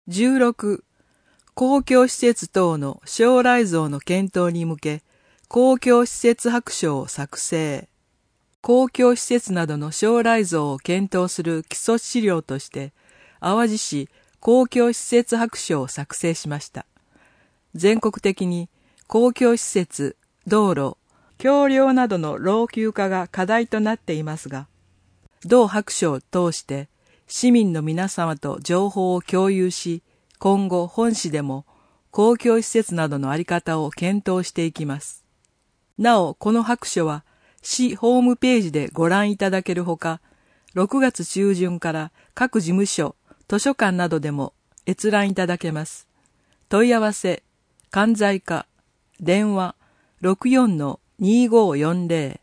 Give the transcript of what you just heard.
16、公共施設等の将来像の検討に向け、公共施設白書を作成。公共施設などの将来像を検討する基礎資料として、淡路市公共施設白書を作成しました。全国的に公共施設、道路、橋梁などの老朽化が課題となっていますが、同白書を通して市民の皆様と情報を共有し、今後本市でも公共施設などの在り方を検討していきます。なお、この白書は市ホームページでご覧いただけるほか、6月中旬から各事務所、図書館などでも閲覧いただけます。問い合わせ、関西課、電話 64-2540